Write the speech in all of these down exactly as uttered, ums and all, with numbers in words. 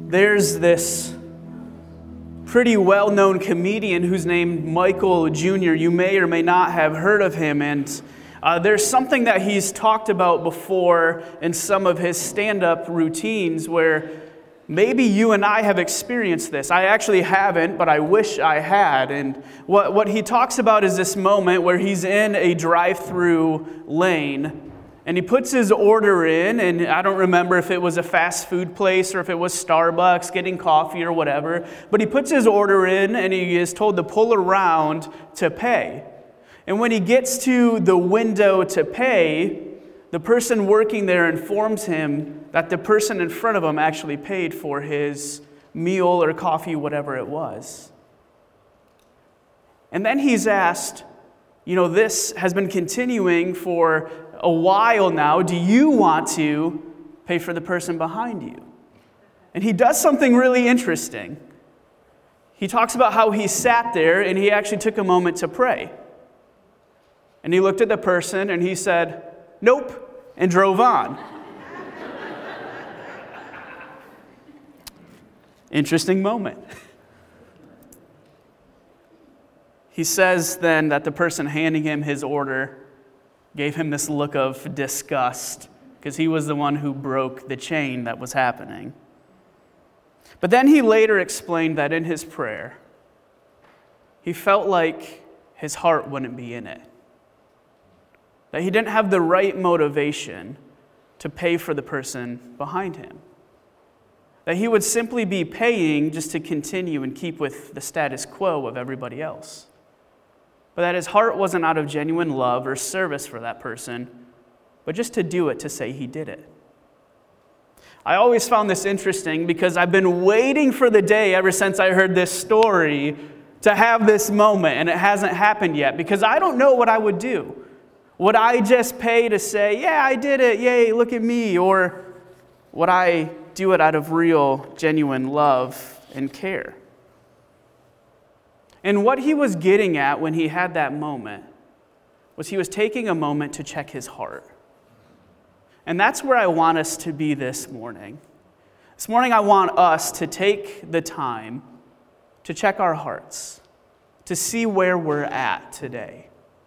There's this pretty well-known comedian who's named Michael Junior You may or may not have heard of him, and uh, there's something that he's talked about before in some of his stand-up routines where maybe you and I have experienced this. I actually haven't, but I wish I had. And what, what he talks about is this moment where he's in a drive-through lane, and he puts his order in, and I don't remember if it was a fast food place or if it was Starbucks, getting coffee or whatever, but he puts his order in, and he is told to pull around to pay. And when he gets to the window to pay, the person working there informs him that the person in front of him actually paid for his meal or coffee, whatever it was. And then he's asked, you know, this has been continuing for a while now. Do you want to pay for the person behind you? And he does something really interesting. He talks about how he sat there and he actually took a moment to pray. And he looked at the person and he said, "Nope," and drove on. Interesting moment. He says then that the person handing him his order gave him this look of disgust because he was the one who broke the chain that was happening. But then he later explained that in his prayer, he felt like his heart wouldn't be in it. That he didn't have the right motivation to pay for the person behind him. That he would simply be paying just to continue and keep with the status quo of everybody else. But that his heart wasn't out of genuine love or service for that person, but just to do it to say he did it. I always found this interesting because I've been waiting for the day ever since I heard this story to have this moment, and it hasn't happened yet because I don't know what I would do. Would I just pay to say, yeah, I did it, yay, look at me, or would I do it out of real, genuine love and care? And what he was getting at when he had that moment was he was taking a moment to check his heart. And that's where I want us to be this morning. This morning I want us to take the time to check our hearts, to see where we're at today.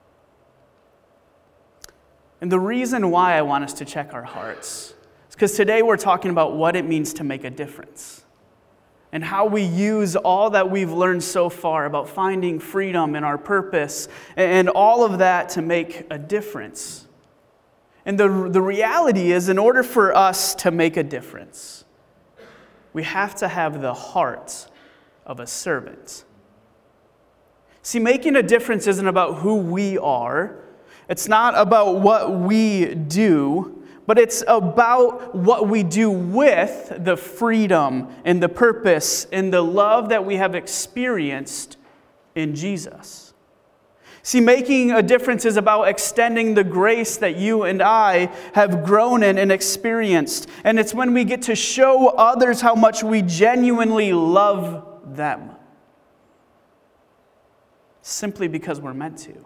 And the reason why I want us to check our hearts is because today we're talking about what it means to make a difference. And how we use all that we've learned so far about finding freedom in our purpose and all of that to make a difference. And the, the reality is, in order for us to make a difference, we have to have the heart of a servant. See, making a difference isn't about who we are. It's not about what we do. But it's about what we do with the freedom and the purpose and the love that we have experienced in Jesus. See, making a difference is about extending the grace that you and I have grown in and experienced. And it's when we get to show others how much we genuinely love them. Simply because we're meant to.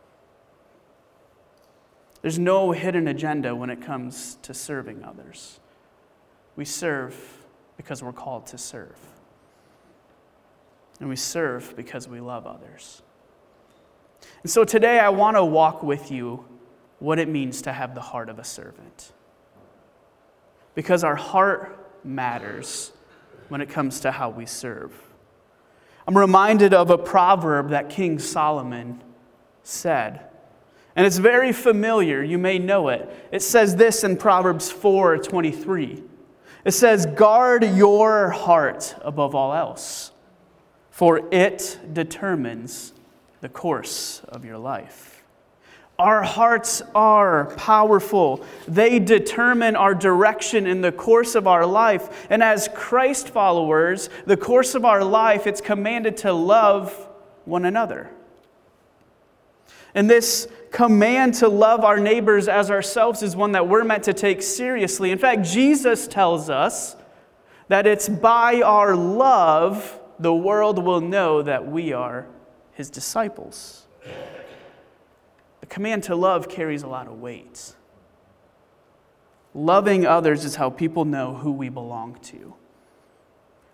There's no hidden agenda when it comes to serving others. We serve because we're called to serve. And we serve because we love others. And so today I want to walk with you what it means to have the heart of a servant. Because our heart matters when it comes to how we serve. I'm reminded of a proverb that King Solomon said. And it's very familiar. You may know it. It says this in Proverbs four twenty-three. It says, "Guard your heart above all else, for it determines the course of your life." Our hearts are powerful. They determine our direction in the course of our life. And as Christ followers, the course of our life, it's commanded to love one another. And this command to love our neighbors as ourselves is one that we're meant to take seriously. In fact, Jesus tells us that it's by our love the world will know that we are his disciples. The command to love carries a lot of weight. Loving others is how people know who we belong to.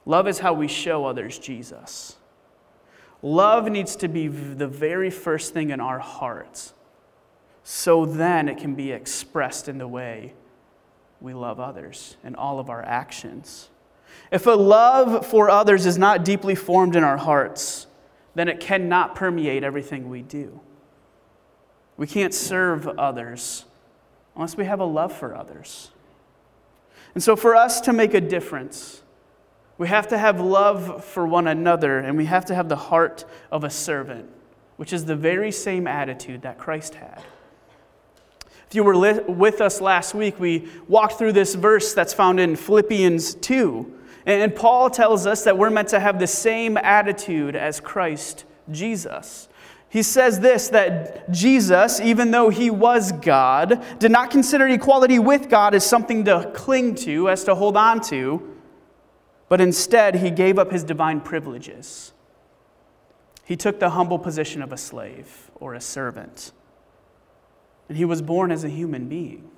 Love is how we show others Jesus. Love needs to be the very first thing in our hearts, so then it can be expressed in the way we love others in all of our actions. If a love for others is not deeply formed in our hearts, then it cannot permeate everything we do. We can't serve others unless we have a love for others. And so for us to make a difference, we have to have love for one another, and we have to have the heart of a servant, which is the very same attitude that Christ had. If you were li- with us last week, we walked through this verse that's found in Philippians two. And Paul tells us that we're meant to have the same attitude as Christ Jesus. He says this, that Jesus, even though he was God, did not consider equality with God as something to cling to, as to hold on to, but instead he gave up his divine privileges. He took the humble position of a slave or a servant, and he was born as a human being.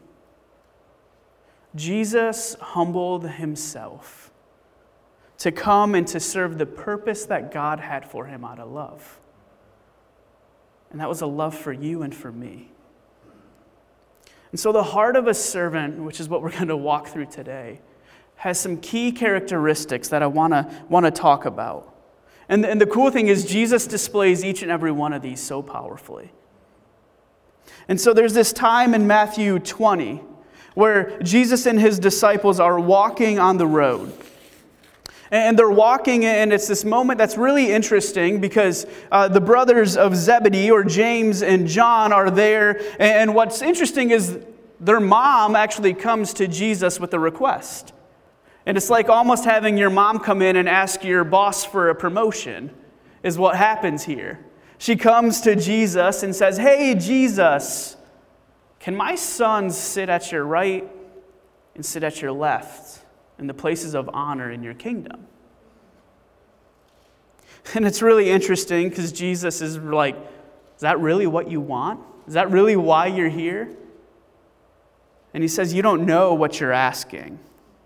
Jesus humbled himself to come and to serve the purpose that God had for him out of love. And that was a love for you and for me. And so the heart of a servant, which is what we're going to walk through today, has some key characteristics that I want to want to talk about. And, and the cool thing is Jesus displays each and every one of these so powerfully. And so there's this time in Matthew twenty where Jesus and his disciples are walking on the road. And they're walking, and it's this moment that's really interesting because uh, the brothers of Zebedee, or James and John, are there. And what's interesting is their mom actually comes to Jesus with a request. And it's like almost having your mom come in and ask your boss for a promotion is what happens here. She comes to Jesus and says, "Hey, Jesus, can my sons sit at your right and sit at your left in the places of honor in your kingdom?" And it's really interesting because Jesus is like, is that really what you want? Is that really why you're here? And he says, you don't know what you're asking.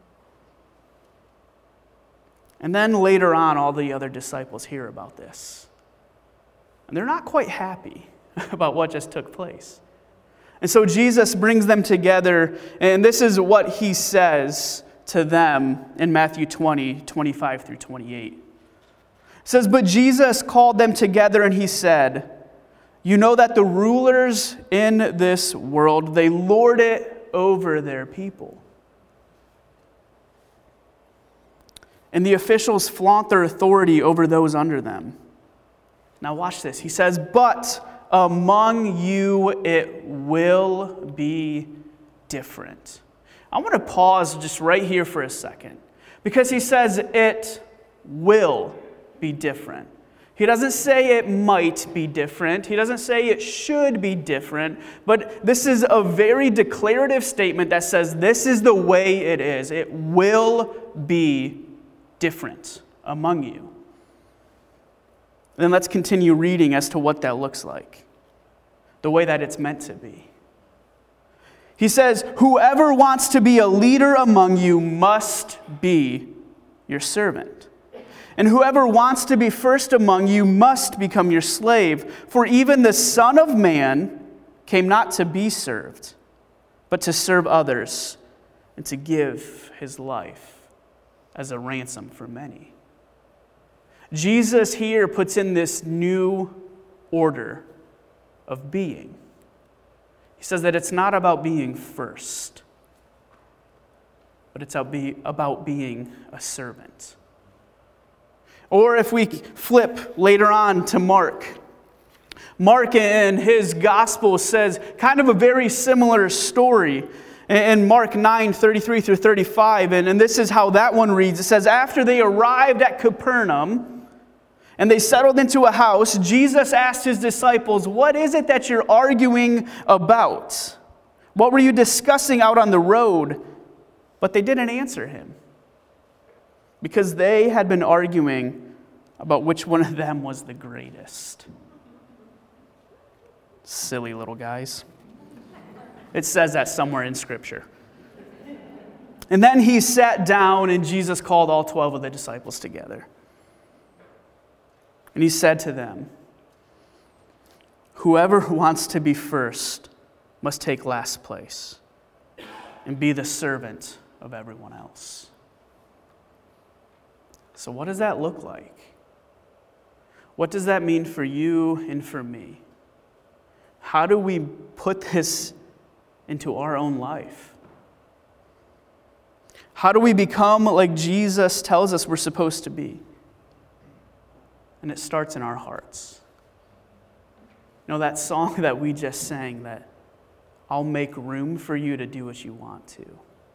And then later on, all the other disciples hear about this. And they're not quite happy about what just took place. And so Jesus brings them together, and this is what he says to them in Matthew twenty, twenty-five through twenty-eight. It says, "But Jesus called them together and he said, 'You know that the rulers in this world, they lord it over their people. And the officials flaunt their authority over those under them.' Now watch this. He says, 'But among you it will be different.'" I want to pause just right here for a second, because he says it will be different. He doesn't say it might be different. He doesn't say it should be different. But this is a very declarative statement that says this is the way it is. It will be different among you. Then let's continue reading as to what that looks like, the way that it's meant to be. He says, "Whoever wants to be a leader among you must be your servant. And whoever wants to be first among you must become your slave. For even the Son of Man came not to be served, but to serve others and to give his life as a ransom for many." Jesus here puts in this new order of being. He says that it's not about being first, but it's about being a servant. Or if we flip later on to Mark, Mark in his gospel says kind of a very similar story in Mark nine, thirty-three through thirty-five. And, and this is how that one reads. It says, "After they arrived at Capernaum and they settled into a house, Jesus asked his disciples, 'What is it that you're arguing about? What were you discussing out on the road?' But they didn't answer him, because they had been arguing about which one of them was the greatest." Silly little guys. It says that somewhere in Scripture. And then he sat down, and Jesus called all twelve of the disciples together. And he said to them, "Whoever wants to be first must take last place and be the servant of everyone else." So what does that look like? What does that mean for you and for me? How do we put this into our own life? How do we become like Jesus tells us we're supposed to be? And it starts in our hearts. You know, that song that we just sang, that I'll make room for you to do what you want to.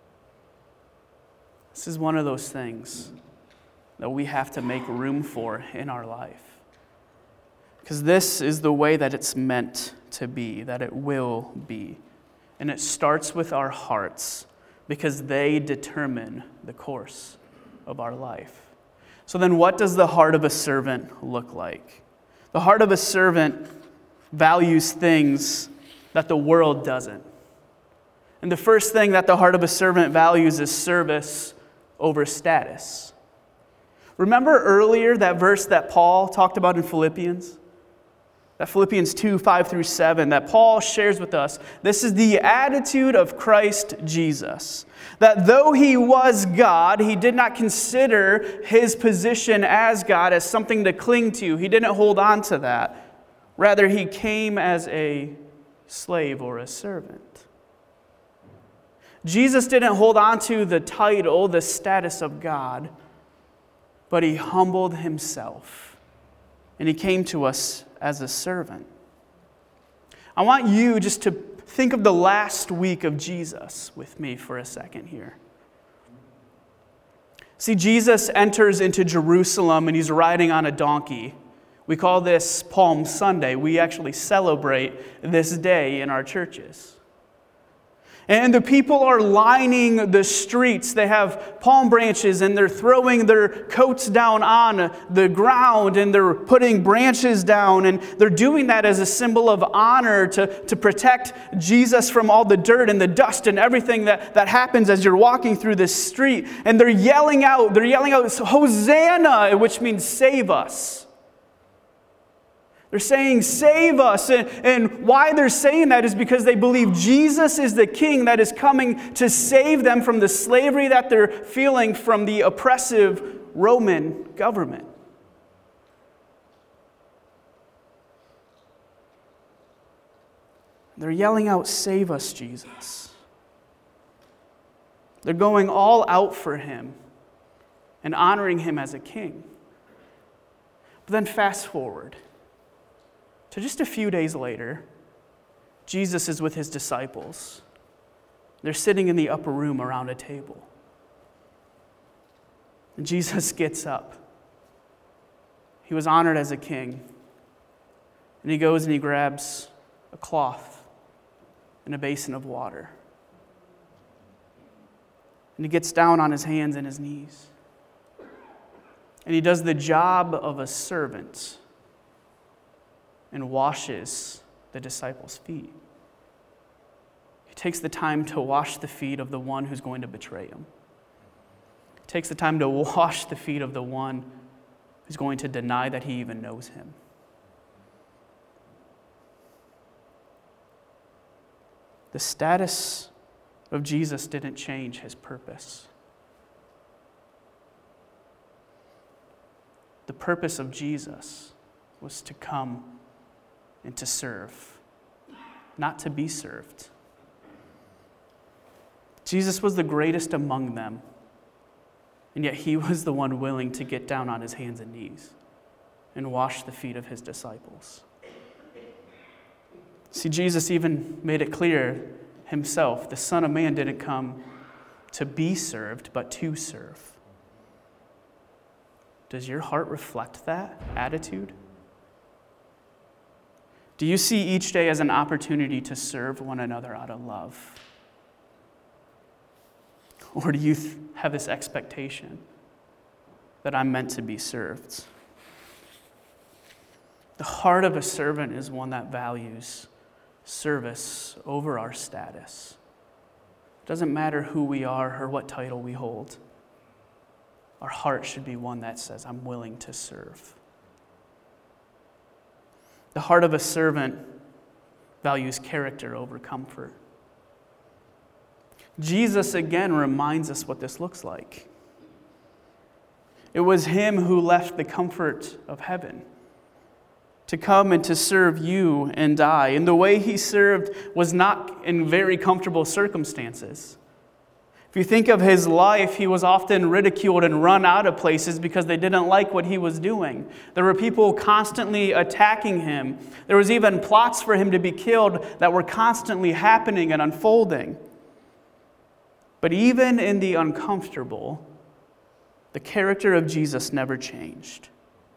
This is one of those things that we have to make room for in our life. Because this is the way that it's meant to be, that it will be. And it starts with our hearts, because they determine the course of our life. So then what does the heart of a servant look like? The heart of a servant values things that the world doesn't. And the first thing that the heart of a servant values is service over status. Remember earlier that verse that Paul talked about in Philippians? That Philippians two, five through seven, that Paul shares with us. This is the attitude of Christ Jesus. That though he was God, he did not consider his position as God as something to cling to. He didn't hold on to that. Rather, he came as a slave or a servant. Jesus didn't hold on to the title, the status of God, but he humbled himself. And he came to us as a servant. I want you just to think of the last week of Jesus with me for a second here. See, Jesus enters into Jerusalem and he's riding on a donkey. We call this Palm Sunday. We actually celebrate this day in our churches. And the people are lining the streets. They have palm branches and they're throwing their coats down on the ground and they're putting branches down. And they're doing that as a symbol of honor to, to protect Jesus from all the dirt and the dust and everything that, that happens as you're walking through this street. And they're yelling out, they're yelling out, "Hosanna," which means save us. They're saying, "Save us." And, and why they're saying that is because they believe Jesus is the king that is coming to save them from the slavery that they're feeling from the oppressive Roman government. They're yelling out, "Save us, Jesus." They're going all out for him and honoring him as a king. But then fast forward. So just a few days later, Jesus is with his disciples. They're sitting in the upper room around a table. And Jesus gets up. He was honored as a king. And he goes and he grabs a cloth and a basin of water. And he gets down on his hands and his knees. And he does the job of a servant and washes the disciples' feet. He takes the time to wash the feet of the one who's going to betray him. He takes the time to wash the feet of the one who's going to deny that he even knows him. The status of Jesus didn't change his purpose. The purpose of Jesus was to come and to serve, not to be served. Jesus was the greatest among them, and yet he was the one willing to get down on his hands and knees and wash the feet of his disciples. See, Jesus even made it clear himself, the Son of Man didn't come to be served, but to serve. Does your heart reflect that attitude? Do you see each day as an opportunity to serve one another out of love? Or do you th- have this expectation that I'm meant to be served? The heart of a servant is one that values service over our status. It doesn't matter who we are or what title we hold. Our heart should be one that says, I'm willing to serve. The heart of a servant values character over comfort. Jesus again reminds us what this looks like. It was him who left the comfort of heaven to come and to serve you and I. And the way he served was not in very comfortable circumstances. If you think of his life, he was often ridiculed and run out of places because they didn't like what he was doing. There were people constantly attacking him. There was even plots for him to be killed that were constantly happening and unfolding. But even in the uncomfortable, the character of Jesus never changed.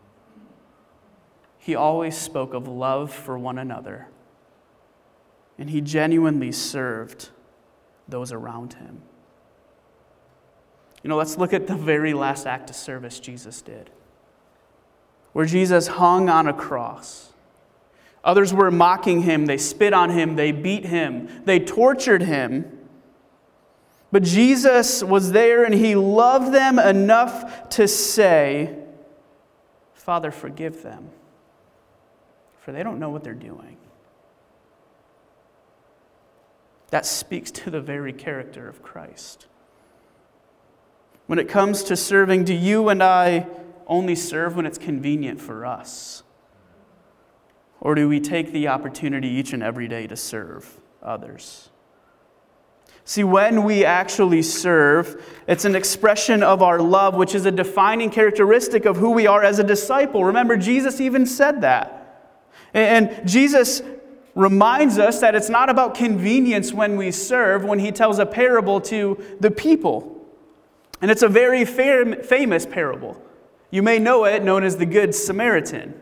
He always spoke of love for one another, and he genuinely served those around him. You know, let's look at the very last act of service Jesus did, where Jesus hung on a cross. Others were mocking him, they spit on him, they beat him, they tortured him. But Jesus was there and he loved them enough to say, Father, forgive them, for they don't know what they're doing. That speaks to the very character of Christ. When it comes to serving, do you and I only serve when it's convenient for us? Or do we take the opportunity each and every day to serve others? See, when we actually serve, it's an expression of our love, which is a defining characteristic of who we are as a disciple. Remember, Jesus even said that. And Jesus reminds us that it's not about convenience when we serve, when he tells a parable to the people. And it's a very fam- famous parable. You may know it, known as the Good Samaritan.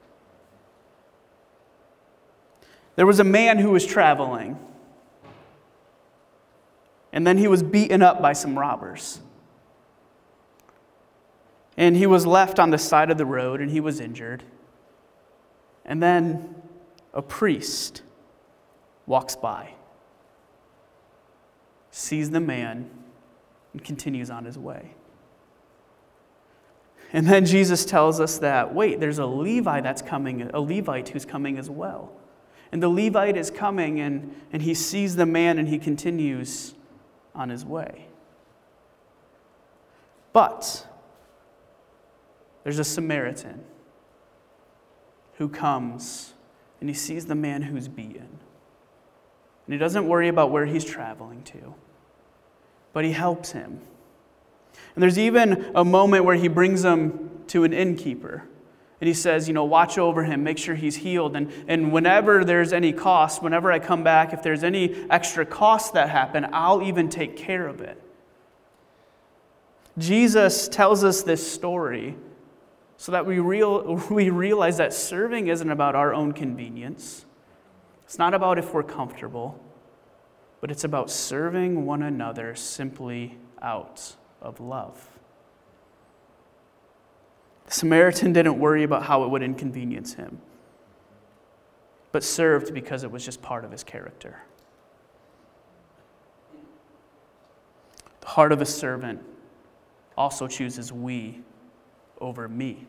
There was a man who was traveling, and then he was beaten up by some robbers. And he was left on the side of the road, and he was injured. And then a priest walks by, sees the man, and continues on his way. And then Jesus tells us that, wait, there's a Levi that's coming, a Levite who's coming as well. And the Levite is coming, and, and he sees the man, and he continues on his way. But there's a Samaritan who comes, and he sees the man who's beaten. And he doesn't worry about where he's traveling to, but he helps him. And there's even a moment where he brings him to an innkeeper. And he says, you know, watch over him, make sure he's healed. And, and whenever there's any cost, whenever I come back, if there's any extra costs that happen, I'll even take care of it. Jesus tells us this story so that we, real, we realize that serving isn't about our own convenience. It's not about if we're comfortable, but it's about serving one another simply out of love. The Samaritan didn't worry about how it would inconvenience him, but served because it was just part of his character. The heart of a servant also chooses we over me.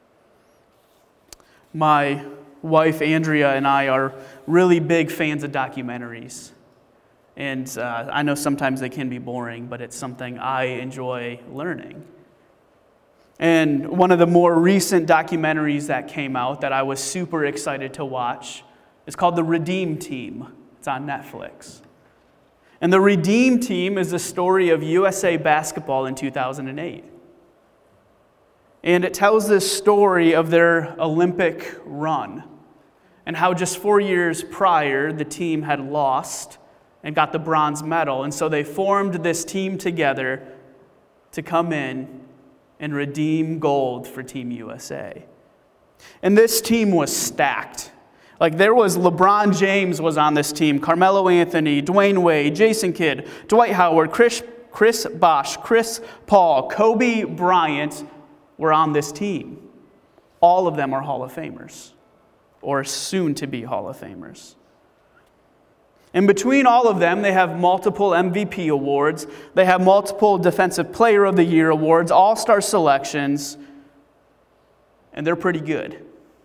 My wife, Andrea, and I are really big fans of documentaries. And uh, I know sometimes they can be boring, but it's something I enjoy learning. And one of the more recent documentaries that came out that I was super excited to watch is called The Redeem Team. It's on Netflix. And The Redeem Team is the story of U S A basketball in two thousand eight. And it tells this story of their Olympic run and how just four years prior the team had lost and got the bronze medal. And so they formed this team together to come in and redeem gold for Team U S A. And this team was stacked. Like there was LeBron James was on this team, Carmelo Anthony, Dwayne Wade, Jason Kidd, Dwight Howard, Chris, Chris Bosh, Chris Paul, Kobe Bryant were on this team. All of them are Hall of Famers, or soon to be Hall of Famers. In between all of them, they have multiple M V P awards. They have multiple Defensive Player of the Year awards, all-star selections, and they're pretty good.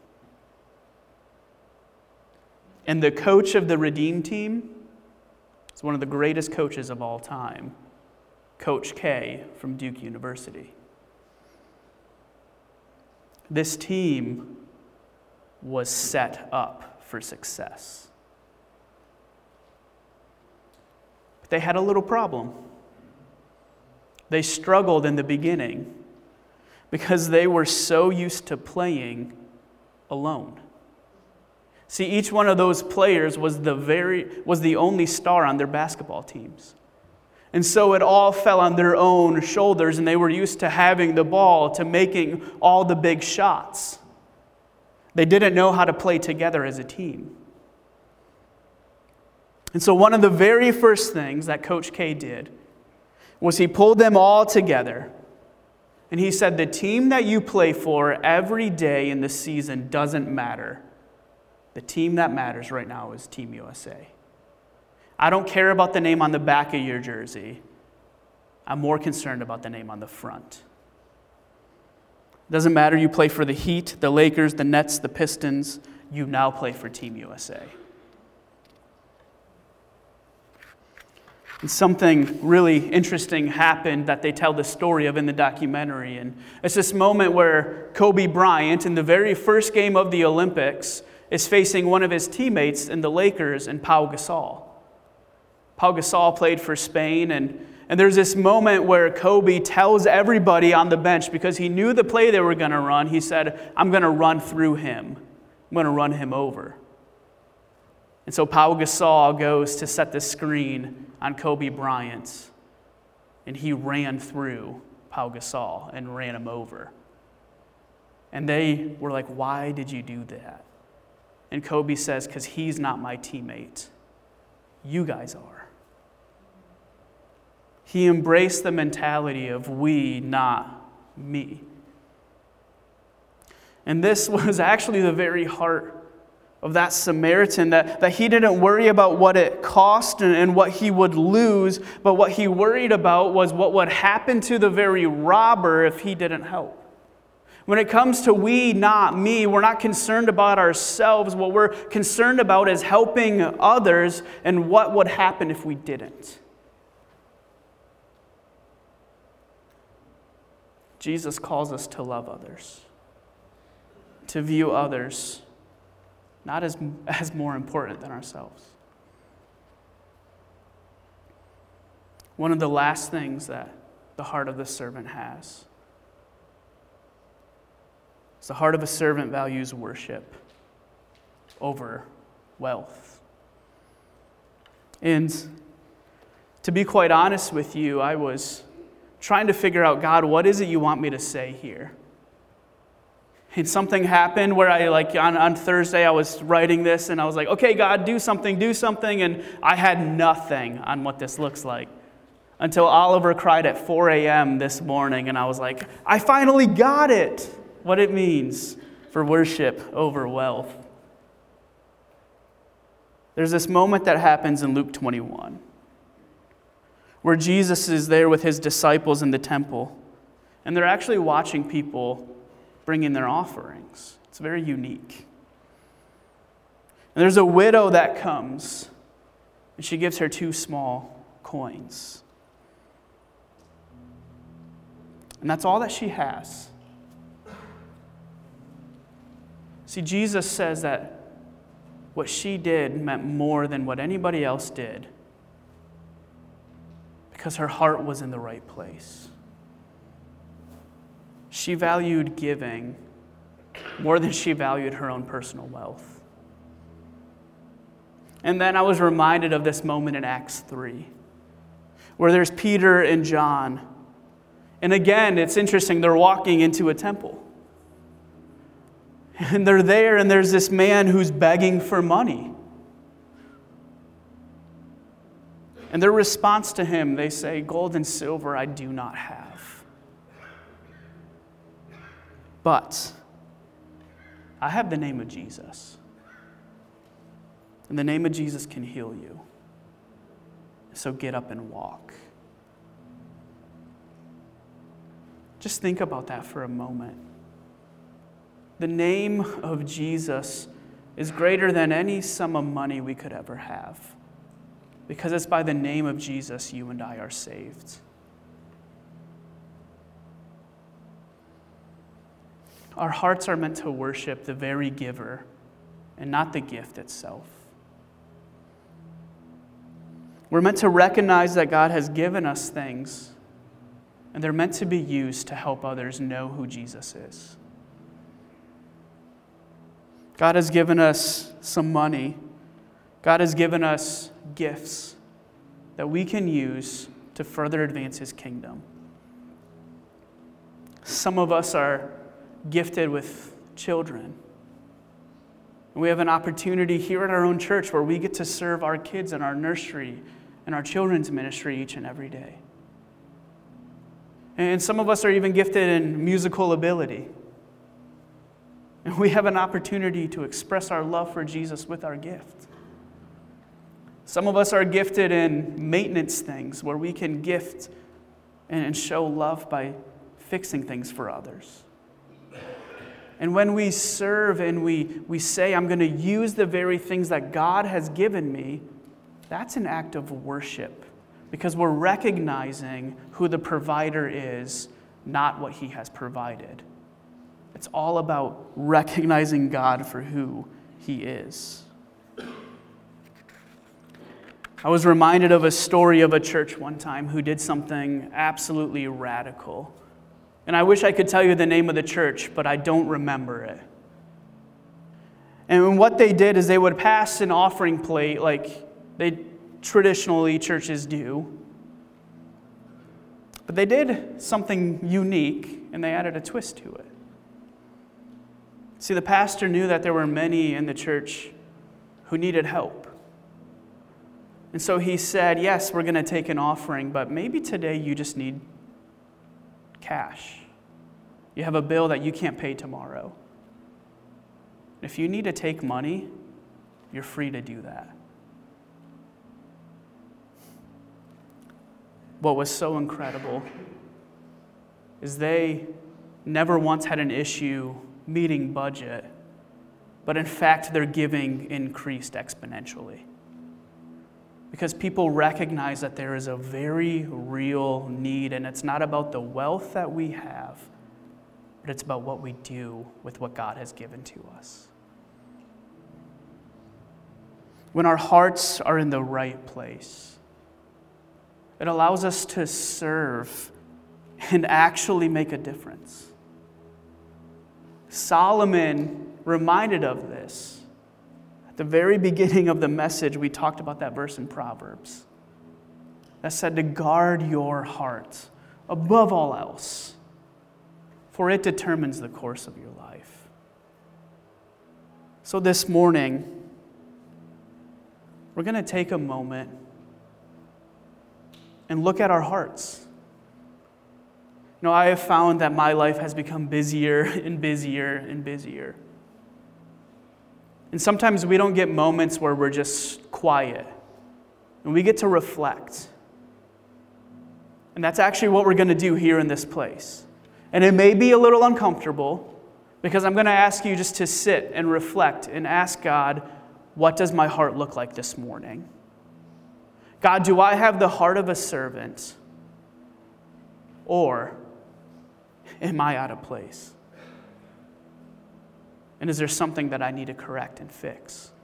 And the coach of the Redeem team is one of the greatest coaches of all time, Coach K from Duke University. This team was set up for success. But they had a little problem. They struggled in the beginning because they were so used to playing alone. See, each one of those players was the very was the only star on their basketball teams. And so it all fell on their own shoulders, and they were used to having the ball, to making all the big shots. They didn't know how to play together as a team. And so one of the very first things that Coach K did was he pulled them all together, and he said, the team that you play for every day in the season doesn't matter. The team that matters right now is Team U S A. I don't care about the name on the back of your jersey. I'm more concerned about the name on the front. It doesn't matter you play for the Heat, the Lakers, the Nets, the Pistons. You now play for Team U S A. And something really interesting happened that they tell the story of in the documentary. And it's this moment where Kobe Bryant, in the very first game of the Olympics, is facing one of his teammates in the Lakers and Pau Gasol. Pau Gasol played for Spain, and, and there's this moment where Kobe tells everybody on the bench, because he knew the play they were going to run, he said, I'm going to run through him. I'm going to run him over. And so Pau Gasol goes to set the screen on Kobe Bryant, and he ran through Pau Gasol and ran him over. And they were like, why did you do that? And Kobe says, because he's not my teammate. You guys are. He embraced the mentality of we, not me. And this was actually the very heart of that Samaritan, that, that he didn't worry about what it cost and, and what he would lose, but what he worried about was what would happen to the very robber if he didn't help. When it comes to we, not me, we're not concerned about ourselves. What we're concerned about is helping others and what would happen if we didn't. Jesus calls us to love others, to view others not as, as more important than ourselves. One of the last things that the heart of the servant has is the heart of a servant values worship over wealth. And to be quite honest with you, I was trying to figure out, God, what is it you want me to say here? And something happened where I, like, on, on Thursday, I was writing this, and I was like, okay, God, do something, do something, and I had nothing on what this looks like. Until Oliver cried at four a.m. this morning, and I was like, I finally got it, what it means for worship over wealth. There's this moment that happens in Luke twenty-one, where Jesus is there with his disciples in the temple, and they're actually watching people bring in their offerings. It's very unique. And there's a widow that comes, and she gives her two small coins. And that's all that she has. See, Jesus says that what she did meant more than what anybody else did because her heart was in the right place. She valued giving more than she valued her own personal wealth. And then I was reminded of this moment in Acts three, where there's Peter and John. And again, it's interesting, they're walking into a temple. And they're there, and there's this man who's begging for money. And their response to him, they say, gold and silver I do not have. But I have the name of Jesus. And the name of Jesus can heal you. So get up and walk. Just think about that for a moment. The name of Jesus is greater than any sum of money we could ever have, because it's by the name of Jesus you and I are saved. Our hearts are meant to worship the very giver and not the gift itself. We're meant to recognize that God has given us things, and they're meant to be used to help others know who Jesus is. God has given us some money. God has given us gifts that we can use to further advance His kingdom. Some of us are gifted with children. We have an opportunity here at our own church where we get to serve our kids in our nursery and our children's ministry each and every day. And some of us are even gifted in musical ability. And we have an opportunity to express our love for Jesus with our gift. Some of us are gifted in maintenance things where we can gift and show love by fixing things for others. And when we serve and we, we say, I'm going to use the very things that God has given me, that's an act of worship, because we're recognizing who the provider is, not what He has provided. It's all about recognizing God for who He is. I was reminded of a story of a church one time who did something absolutely radical. And I wish I could tell you the name of the church, but I don't remember it. And what they did is they would pass an offering plate like they traditionally churches do. But they did something unique, and they added a twist to it. See, the pastor knew that there were many in the church who needed help. And so he said, yes, we're going to take an offering, but maybe today you just need cash. You have a bill that you can't pay tomorrow. If you need to take money, you're free to do that. What was so incredible is they never once had an issue meeting budget, but in fact their giving increased exponentially. Because people recognize that there is a very real need, and it's not about the wealth that we have, but it's about what we do with what God has given to us. When our hearts are in the right place, it allows us to serve and actually make a difference. Solomon reminded of this. At the very beginning of the message, we talked about that verse in Proverbs that said to guard your heart above all else, for it determines the course of your life. So this morning, we're going to take a moment and look at our hearts. You know, I have found that my life has become busier and busier and busier. And sometimes we don't get moments where we're just quiet and we get to reflect. And that's actually what we're going to do here in this place. And it may be a little uncomfortable because I'm going to ask you just to sit and reflect and ask God, what does my heart look like this morning? God, do I have the heart of a servant? Or am I out of place? And is there something that I need to correct and fix?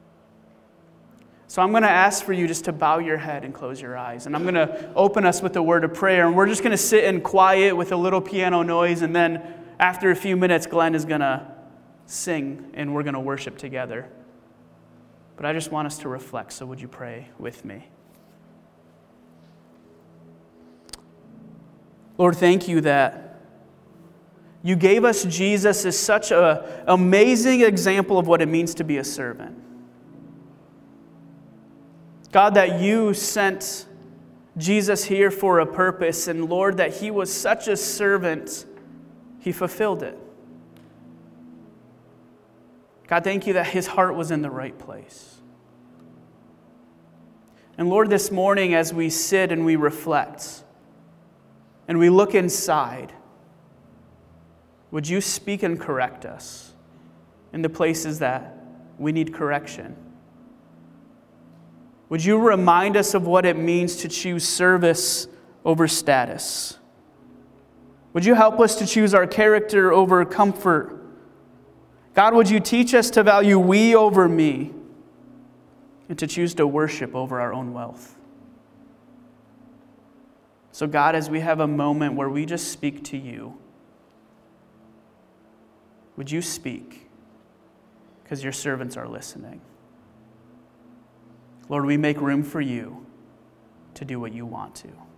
So I'm going to ask for you just to bow your head and close your eyes. And I'm going to open us with a word of prayer. And we're just going to sit in quiet with a little piano noise. And then after a few minutes, Glenn is going to sing and we're going to worship together. But I just want us to reflect. So would you pray with me? Lord, thank you that you gave us Jesus as such an amazing example of what it means to be a servant. God, that you sent Jesus here for a purpose, and Lord, that he was such a servant, he fulfilled it. God, thank you that his heart was in the right place. And Lord, this morning as we sit and we reflect and we look inside, would you speak and correct us in the places that we need correction? Would you remind us of what it means to choose service over status? Would you help us to choose our character over comfort? God, would you teach us to value we over me and to choose to worship over our own wealth? So God, as we have a moment where we just speak to you, would you speak? Because your servants are listening. Lord, we make room for you to do what you want to.